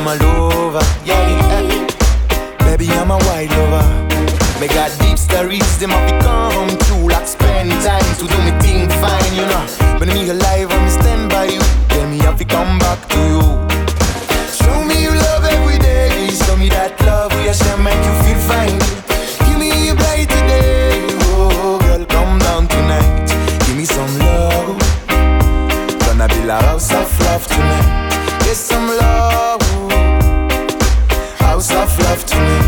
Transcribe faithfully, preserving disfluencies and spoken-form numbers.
I'm a lover, yeah, yeah. Baby, I'm a wild lover. Me got deep stories, them have to come true. Like spend time to do me thing fine, you know. When me alive, I'm stand by you. Tell me have to come back to you. Show me you love every day. Show me that love, we shall make you feel fine. Give me a bright today. Oh, girl, come down tonight. Give me some love. Gonna be a house of love tonight. Get some love. House of love tonight.